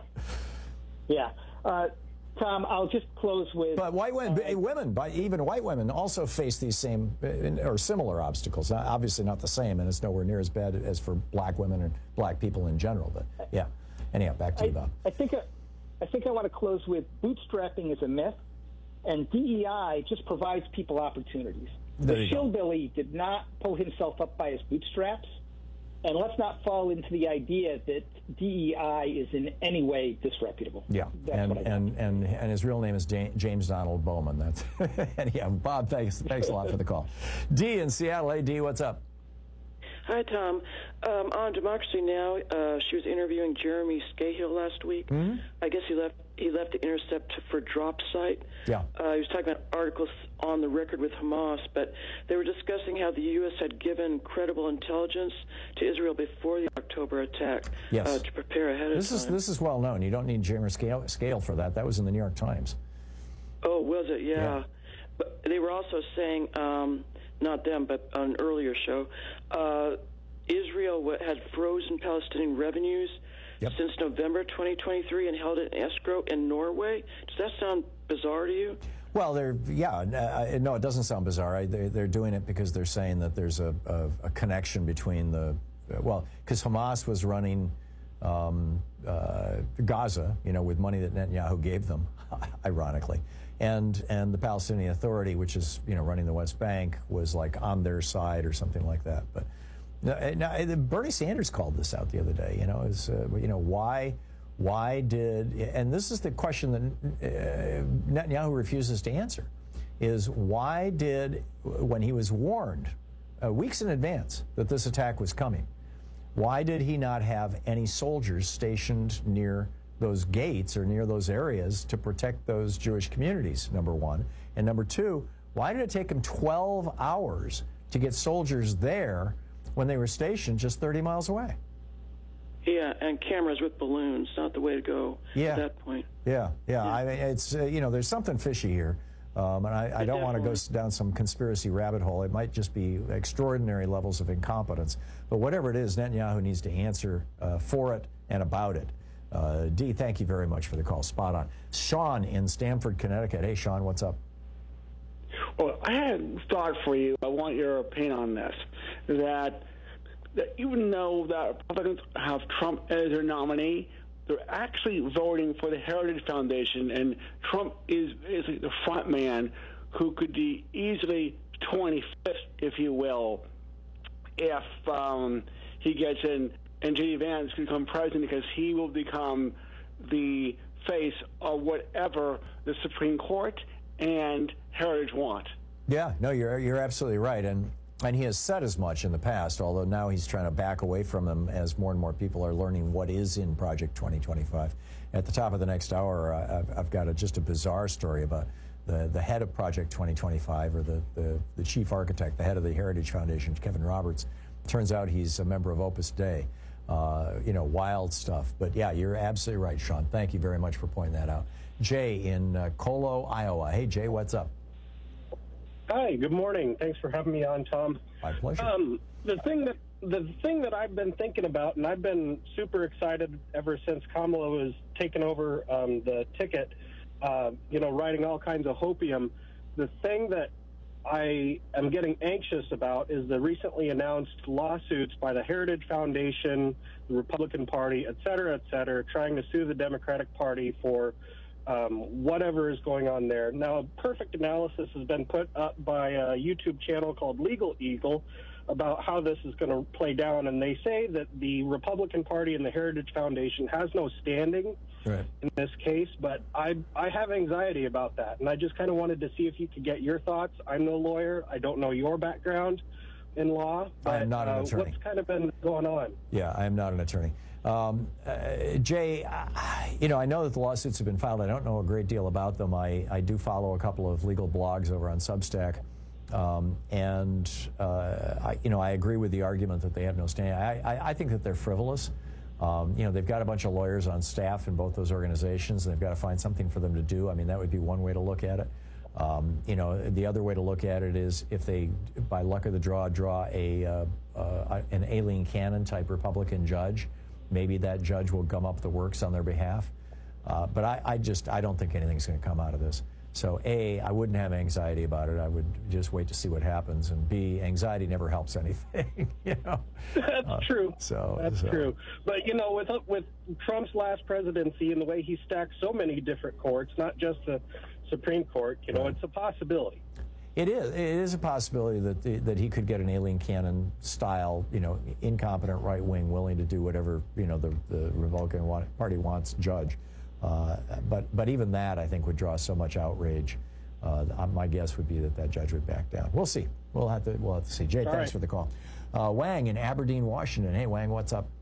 Tom, I'll just close with... But even white women also face these same or similar obstacles. Obviously not the same, and it's nowhere near as bad as for black women and black people in general. But, yeah. Anyhow, back to you, Bob. I think I want to close with bootstrapping is a myth, and DEI just provides people opportunities. The Shillbilly did not pull himself up by his bootstraps. And let's not fall into the idea that DEI is in any way disreputable. Yeah, and his real name is James Donald Bowman. That's and yeah, Bob, thanks a lot for the call. Dee in Seattle. Hey, Dee, what's up? Hi, Tom. On Democracy Now!, she was interviewing Jeremy Scahill last week. Mm-hmm. I guess he left the Intercept for drop site. Yeah. He was talking about articles on the record with Hamas, but they were discussing how the U.S. had given credible intelligence to Israel before the October attack to prepare ahead of time. This is well known. You don't need Jeremy Scahill for that. That was in the New York Times. Oh, was it? Yeah. But they were also saying, not them, but on an earlier show, Israel had frozen Palestinian revenues since November 2023 and held it in escrow in Norway. Does that sound bizarre to you? Well, no, it doesn't sound bizarre. They're doing it because they're saying that there's a connection between because Hamas was running Gaza, with money that Netanyahu gave them, ironically, and the Palestinian Authority, which is running the West Bank, was like on their side or something like that. But now, Bernie Sanders called this out the other day. Why did, and this is the question that Netanyahu refuses to answer, is why did, when he was warned weeks in advance that this attack was coming, why did he not have any soldiers stationed near those gates or near those areas to protect those Jewish communities, number one? And number two, why did it take him 12 hours to get soldiers there when they were stationed just 30 miles away? Yeah, and cameras with balloons, not the way to go at that point. Yeah. I mean, it's, there's something fishy here. And I don't want to go down some conspiracy rabbit hole. It might just be extraordinary levels of incompetence. But whatever it is, Netanyahu needs to answer for it and about it. Dee, thank you very much for the call. Spot on. Sean in Stamford, Connecticut. Hey, Sean, what's up? Well, I had a thought for you. I want your opinion on this. That even though that Republicans have Trump as their nominee, they're actually voting for the Heritage Foundation, and Trump is basically the front man who could be easily 25th, if you will, if he gets in, and J.D. Vance could become president, because he will become the face of whatever the Supreme Court and Heritage want. Yeah, no, you're absolutely right, and he has said as much in the past, although now he's trying to back away from them as more and more people are learning what is in Project 2025. At the top of the next hour, I've got just a bizarre story about the head of Project 2025, or the chief architect, the head of the Heritage Foundation, Kevin Roberts. Turns out he's a member of Opus Dei. Wild stuff. But yeah, you're absolutely right, Sean. Thank you very much for pointing that out. Jay in Colo, Iowa. Hey, Jay, what's up? Hi, good morning. Thanks for having me on, Tom. My pleasure. The thing that I've been thinking about, and I've been super excited ever since Kamala was taking over the ticket, writing all kinds of hopium. The thing that I am getting anxious about is the recently announced lawsuits by the Heritage Foundation, the Republican Party, et cetera, trying to sue the Democratic Party for whatever is going on there. Now, a perfect analysis has been put up by a YouTube channel called Legal Eagle about how this is going to play down, and they say that the Republican Party and the Heritage Foundation has no standing in this case, but I have anxiety about that, and I just kind of wanted to see if you could get your thoughts. I'm no lawyer. I don't know your background in law, but I am not an attorney. What's kind of been going on? Yeah, I am not an attorney. Jay, I know that the lawsuits have been filed. I don't know a great deal about them. I do follow a couple of legal blogs over on Substack. I agree with the argument that they have no standing. I think that they're frivolous. They've got a bunch of lawyers on staff in both those organizations, and they've got to find something for them to do. I mean, that would be one way to look at it. The other way to look at it is if they, by luck of the draw an Aileen Cannon type Republican judge, maybe that judge will gum up the works on their behalf. But I don't think anything's going to come out of this. So A, I wouldn't have anxiety about it. I would just wait to see what happens. And B, anxiety never helps anything. That's true. That's true. But with Trump's last presidency and the way he stacked so many different courts, not just the Supreme Court, it's a possibility. It is a possibility that he could get an Aileen Cannon style, incompetent right wing willing to do whatever, the Republican Party wants judge. But even that, I think, would draw so much outrage. My guess would be that judge would back down. We'll see. We'll have to see. Jay, thanks for the call. Wang in Aberdeen, Washington. Hey, Wang, what's up?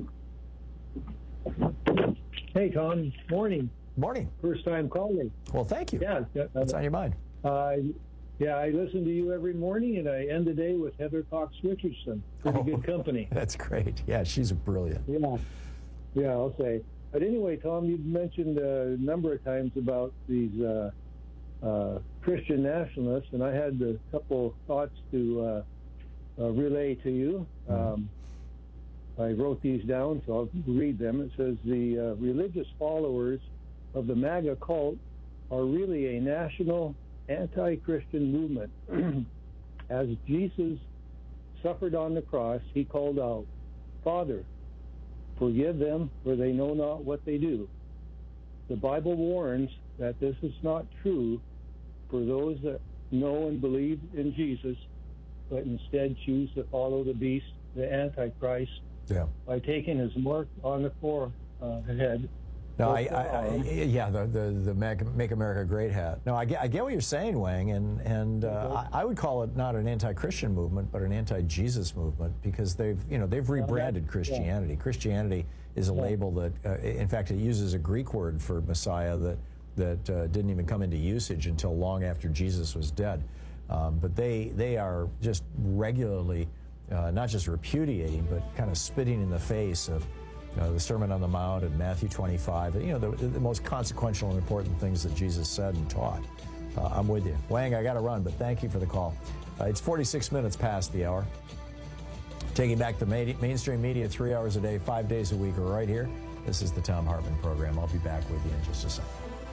Hey, Tom. Morning. Morning. First time calling. Well, thank you. Yeah. What's on your mind? I listen to you every morning, and I end the day with Heather Cox Richardson. Pretty good company. That's great. Yeah, she's brilliant. Yeah, I'll say. But anyway, Tom, you've mentioned a number of times about these Christian nationalists, and I had a couple thoughts to relay to you. I wrote these down, so I'll read them. It says, the religious followers of the MAGA cult are really a national anti-Christian movement. As Jesus suffered on the cross, he called out, "Father, forgive them, for they know not what they do." The Bible warns that this is not true for those that know and believe in Jesus, but instead choose to follow the beast, the Antichrist, by taking his mark on the forehead. No, the Make America Great hat. No, I get what you're saying, Wang, and I would call it not an anti-Christian movement, but an anti-Jesus movement, because they've rebranded Christianity. Christianity is a label that, in fact, it uses a Greek word for Messiah that didn't even come into usage until long after Jesus was dead. But they are just regularly not just repudiating, but kind of spitting in the face of the Sermon on the Mount and Matthew 25, the most consequential and important things that Jesus said and taught. I'm with you. Wang, I got to run, but thank you for the call. It's 46 minutes past the hour. Taking back the mainstream media 3 hours a day, 5 days a week, right here. This is the Thom Hartmann Program. I'll be back with you in just a second.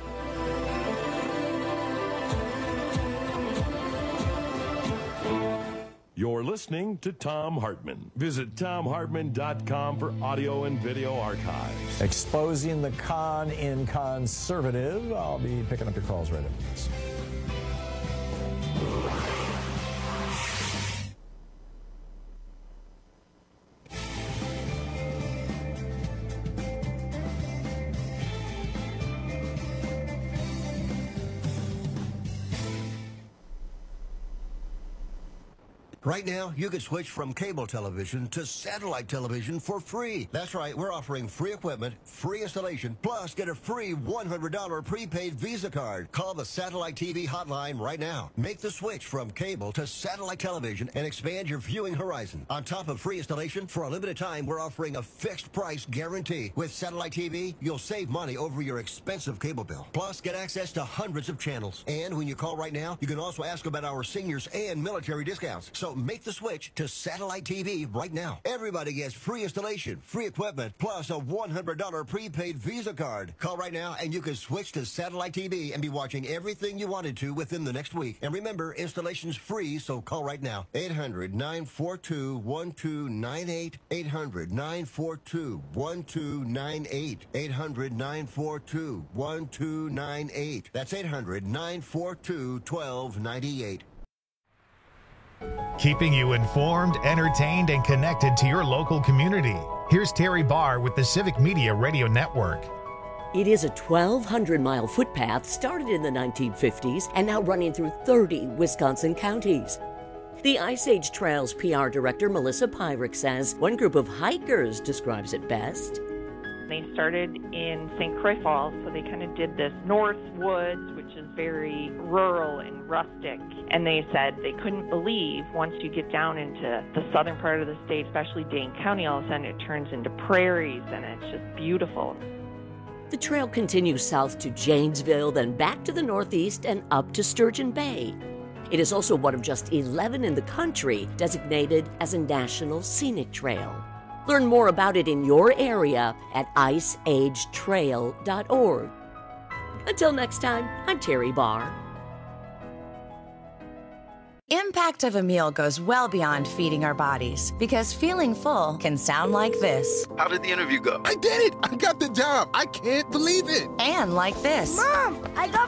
You're listening to Thom Hartmann. Visit ThomHartmann.com for audio and video archives. Exposing the con in conservative. I'll be picking up your calls right after this. Right now, you can switch from cable television to satellite television for free. That's right, we're offering free equipment, free installation, plus get a free $100 prepaid Visa card. Call the Satellite TV hotline right now. Make the switch from cable to satellite television and expand your viewing horizon. On top of free installation, for a limited time, we're offering a fixed price guarantee. With Satellite TV, you'll save money over your expensive cable bill. Plus, get access to hundreds of channels. And when you call right now, you can also ask about our seniors and military discounts. So make the switch to Satellite TV right now. Everybody gets free installation, free equipment, plus a $100 prepaid Visa card. Call right now and you can switch to Satellite TV and be watching everything you wanted to within the next week. And remember, installation's free, so call right now. 800-942-1298. 800-942-1298. 800-942-1298. That's 800-942-1298. Keeping you informed, entertained, and connected to your local community. Here's Terry Barr with the Civic Media Radio Network. It is a 1,200-mile footpath started in the 1950s and now running through 30 Wisconsin counties. The Ice Age Trails PR director Melissa Pyrick says one group of hikers describes it best. They started in St. Croix Falls, so they kind of did this North Woods, which is very rural and rustic. And they said they couldn't believe once you get down into the southern part of the state, especially Dane County, all of a sudden it turns into prairies and it's just beautiful. The trail continues south to Janesville, then back to the northeast and up to Sturgeon Bay. It is also one of just 11 in the country designated as a National Scenic Trail. Learn more about it in your area at iceagetrail.org. Until next time, I'm Terry Barr. Impact of a meal goes well beyond feeding our bodies, because feeling full can sound like this. How did the interview go? I did it! I got the job! I can't believe it! And like this. Mom, I got first place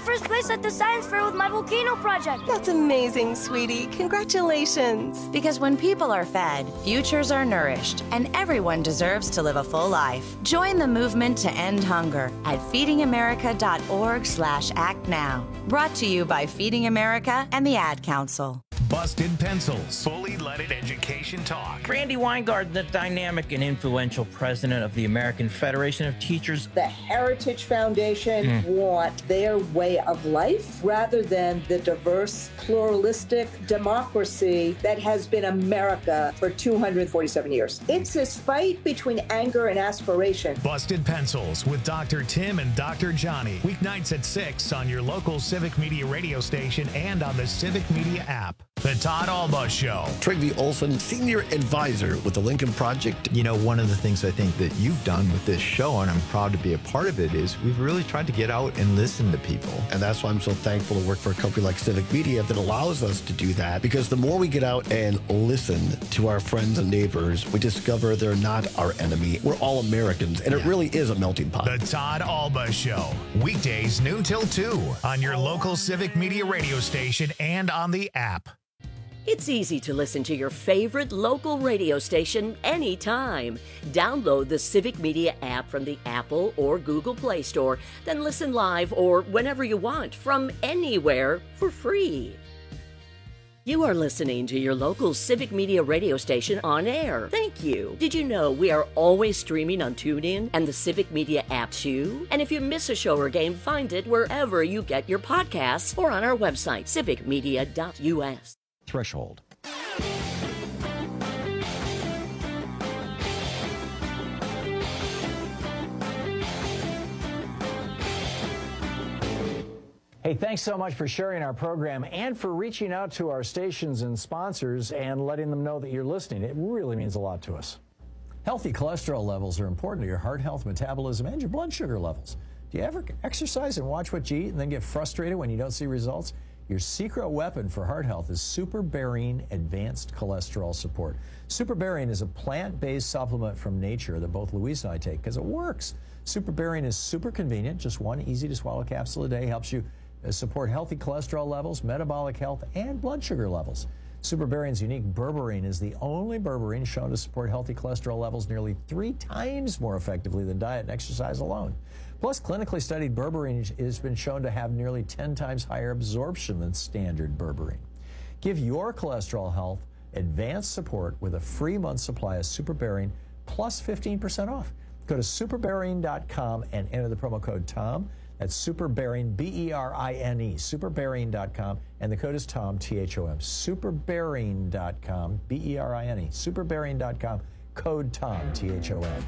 place at the science fair with my volcano project. That's amazing, sweetie. Congratulations. Because when people are fed, futures are nourished, and everyone deserves to live a full life. Join the movement to end hunger at feedingamerica.org/act now. Brought to you by Feeding America and the Ad Council. Busted Pencils, fully leaded education talk. Randy Weingarten, the dynamic and influential president of the American Federation of Teachers. The Heritage Foundation want their way of life rather than the diverse, pluralistic democracy that has been America for 247 years. It's this fight between anger and aspiration. Busted Pencils with Dr. Tim and Dr. Johnny. Weeknights at 6 on your local Civic Media radio station and on the Civic Media app. The Todd Alba Show. Trygve Olson, Senior Advisor with the Lincoln Project. You know, one of the things I think that you've done with this show, and I'm proud to be a part of it, is we've really tried to get out and listen to people. And that's why I'm so thankful to work for a company like Civic Media that allows us to do that. Because the more we get out and listen to our friends and neighbors, we discover they're not our enemy. We're all Americans, and it really is a melting pot. The Todd Alba Show. Weekdays noon till 2 on your local Civic Media radio station and on the app. It's easy to listen to your favorite local radio station anytime. Download the Civic Media app from the Apple or Google Play Store, then listen live or whenever you want from anywhere for free. You are listening to your local Civic Media radio station on air. Thank you. Did you know we are always streaming on TuneIn and the Civic Media app too? And if you miss a show or game, find it wherever you get your podcasts or on our website, civicmedia.us. Threshold. Hey, thanks so much for sharing our program and for reaching out to our stations and sponsors and letting them know that you're listening. It really means a lot to us. Healthy cholesterol levels are important to your heart health, metabolism, and your blood sugar levels. Do you ever exercise and watch what you eat and then get frustrated when you don't see results? Your secret weapon for heart health is SuperBerine Advanced Cholesterol Support. SuperBerine is a plant-based supplement from nature that both Louise and I take because it works. SuperBerine is super convenient. Just one easy-to-swallow capsule a day helps you support healthy cholesterol levels, metabolic health, and blood sugar levels. SuperBerine's unique berberine is the only berberine shown to support healthy cholesterol levels nearly 3 times more effectively than diet and exercise alone. Plus, clinically studied berberine has been shown to have nearly 10 times higher absorption than standard berberine. Give your cholesterol health advanced support with a free month supply of SuperBerine plus 15% off. Go to superberine.com and enter the promo code TOM. That's SuperBerine, B-E-R-I-N-E, superberine.com, and the code is TOM, T-H-O-M. Superberine.com, B-E-R-I-N-E, superberine.com, code TOM, T-H-O-M.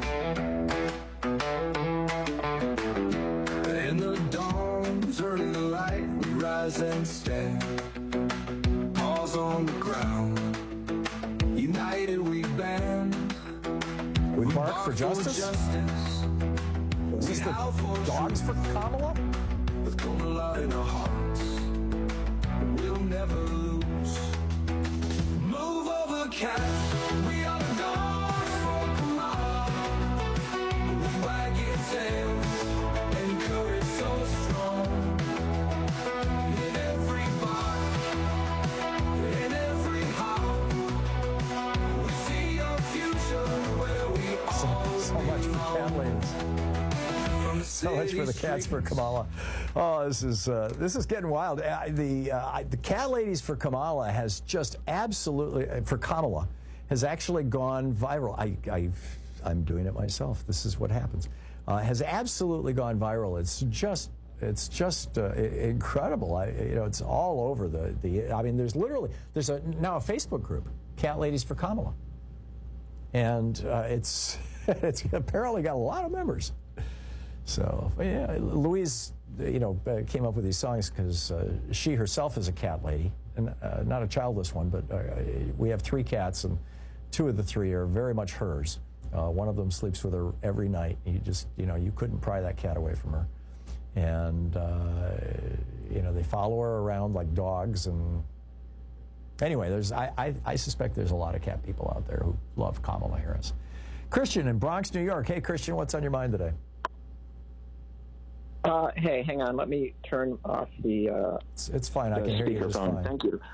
In the dawn's early light, we rise and stand. Paws on the ground, united we band. We bark for justice? Is this the Dogs for Kamala? With Kamala in our hearts, we'll never lose. Move over, cat. We are the dogs for Kamala. With wagging tails and courage so strong. In every bark, in every howl, we see our future where we all So much for cat ladies. So much for the Cats for Kamala. Oh, this is getting wild. The Cat Ladies for Kamala has just absolutely for Kamala has actually gone viral. I'm doing it myself. This is what happens. Has absolutely gone viral. It's just incredible. It's all over I mean, there's now a Facebook group, Cat Ladies for Kamala, and it's apparently got a lot of members. So, yeah, Louise, came up with these songs because she herself is a cat lady, and not a childless one, but we have 3 cats, and 2 of the 3 are very much hers. One of them sleeps with her every night. You couldn't pry that cat away from her. And, they follow her around like dogs. And anyway, I suspect there's a lot of cat people out there who love Kamala Harris. Christian in Bronx, New York. Hey, Christian, what's on your mind today? Hey, hang on. Let me turn off the. It's fine. I can hear you just fine. Thank you.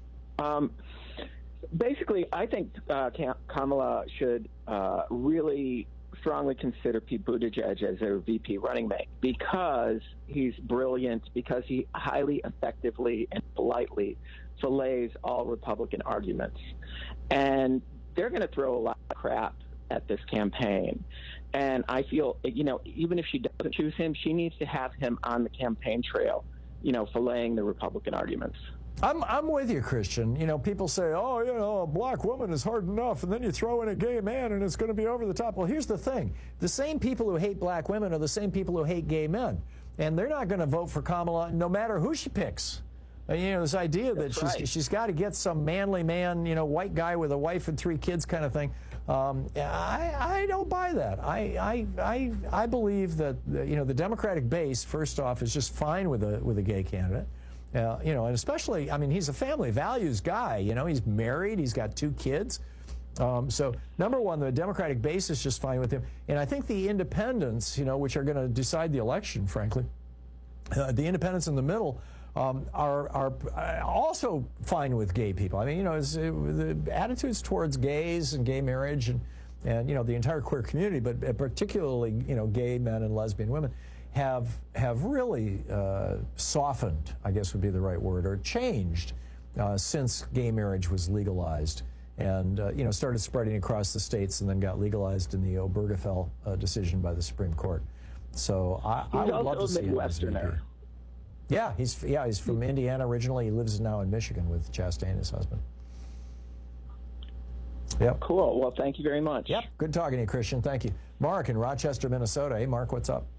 Basically, I think Kamala should really strongly consider Pete Buttigieg as their VP running mate because he's brilliant, because he highly effectively and politely fillets all Republican arguments. And they're going to throw a lot of crap at this campaign. And I feel, even if she doesn't choose him, she needs to have him on the campaign trail, filleting the Republican arguments. I'm with you, Christian. People say, a black woman is hard enough, and then you throw in a gay man, and it's going to be over the top. Well, here's the thing. The same people who hate black women are the same people who hate gay men. And they're not going to vote for Kamala no matter who she picks. This idea that she's got to get some manly man, white guy with a wife and 3 kids kind of thing. I don't buy that. I believe that, the Democratic base, first off, is just fine with a gay candidate. And especially, he's a family values guy. He's married. He's got 2 kids. So, number one, the Democratic base is just fine with him. And I think the independents, which are going to decide the election, frankly, the independents in the middle are also fine with gay people. The attitudes towards gays and gay marriage and the entire queer community, but particularly, gay men and lesbian women, have really softened, I guess would be the right word, or changed since gay marriage was legalized and, started spreading across the states and then got legalized in the Obergefell decision by the Supreme Court. So I would love to see him as VP. Yeah, he's from Indiana originally. He lives now in Michigan with Chastain, his husband. Yep. Cool. Well, thank you very much. Yep. Good talking to you, Christian. Thank you. Mark in Rochester, Minnesota. Hey, Mark, what's up?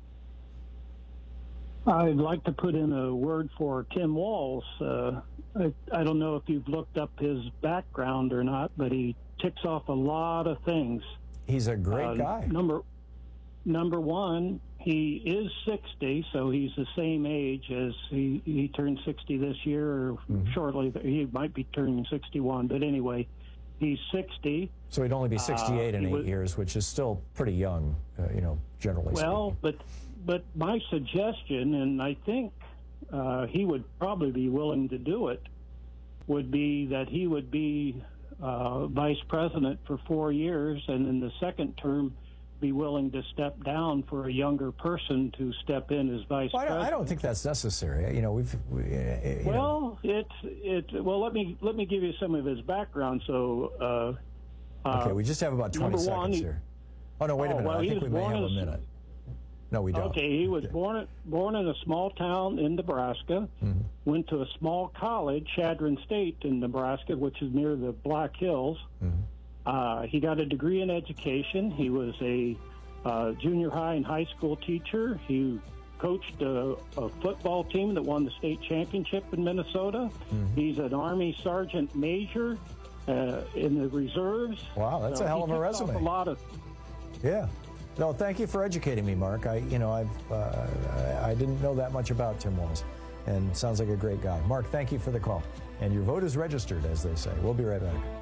I'd like to put in a word for Tim Walz. I don't know if you've looked up his background or not, but he ticks off a lot of things. He's a great guy. Number one, he is 60, so he's the same age as he turned 60 this year, or shortly. He might be turning 61, but anyway, he's 60. So he'd only be 68 in 8 years, which is still pretty young, generally speaking. Well, but my suggestion, and I think he would probably be willing to do it, would be that he would be vice president for 4 years, and in the second term be willing to step down for a younger person to step in as vice president. I don't think that's necessary. Well, let me give you some of his background. So, okay, we just have about 20 seconds here. Oh no, wait a minute. Well, I think we may have a minute. No, we don't. Okay, he was born in a small town in Nebraska, went to a small college, Chadron State in Nebraska, which is near the Black Hills. He got a degree in education. He was a junior high and high school teacher. He coached a football team that won the state championship in Minnesota. He's an Army Sergeant Major in the reserves. Wow, that's a hell of a resume. A lot of. Yeah. No, thank you for educating me, Mark. I didn't know that much about Tim Walz, and sounds like a great guy. Mark, thank you for the call. And your vote is registered, as they say. We'll be right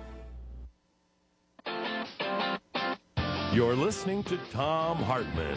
back. You're listening to Thom Hartmann.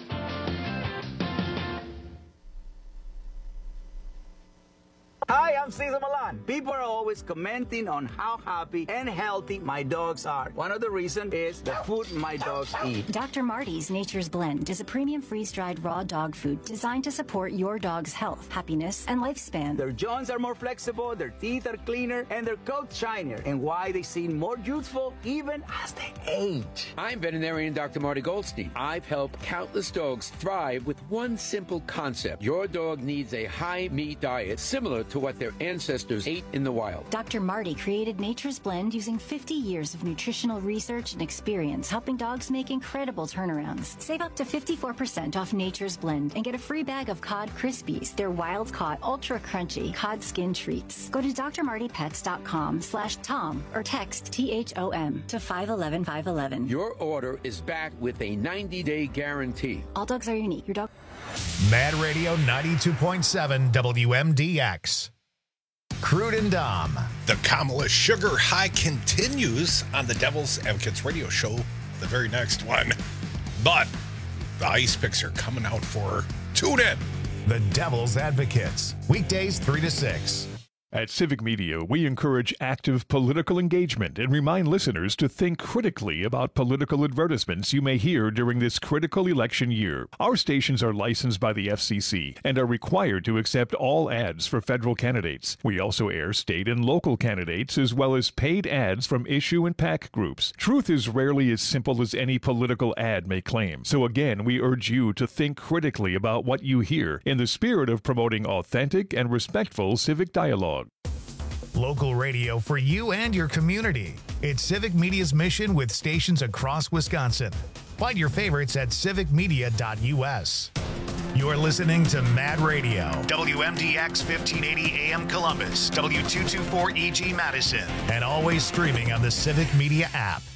Hi, I'm Cesar Milan. People are always commenting on how happy and healthy my dogs are. One of the reasons is the food my dogs eat. Dr. Marty's Nature's Blend is a premium freeze-dried raw dog food designed to support your dog's health, happiness, and lifespan. Their joints are more flexible, their teeth are cleaner, and their coats shinier. And why they seem more youthful even as they age. I'm veterinarian Dr. Marty Goldstein. I've helped countless dogs thrive with one simple concept. Your dog needs a high-meat diet similar to what their ancestors ate in the wild. Dr. Marty created Nature's Blend using 50 years of nutritional research and experience, helping dogs make incredible turnarounds. Save up to 54% off Nature's Blend and get a free bag of Cod Krispies, their wild-caught, ultra-crunchy cod skin treats. Go to drmartypets.com/Tom or text THOM to 511-511. Your order is backed with a 90-day guarantee. All dogs are unique. Your dog... Mad Radio 92.7 WMDX. Crude and Dom. The Kamala sugar high continues on the Devil's Advocates radio show, the very next one. But the ice picks are coming out for Tune in. The Devil's Advocates, weekdays 3 to 6. At Civic Media, we encourage active political engagement and remind listeners to think critically about political advertisements you may hear during this critical election year. Our stations are licensed by the FCC and are required to accept all ads for federal candidates. We also air state and local candidates as well as paid ads from issue and PAC groups. Truth is rarely as simple as any political ad may claim. So again, we urge you to think critically about what you hear in the spirit of promoting authentic and respectful civic dialogue. Local radio for you and your community. It's Civic Media's mission with stations across Wisconsin. Find your favorites at civicmedia.us. You're listening to Mad Radio, WMDX 1580 AM Columbus, W224 EG Madison, and always streaming on the Civic Media app.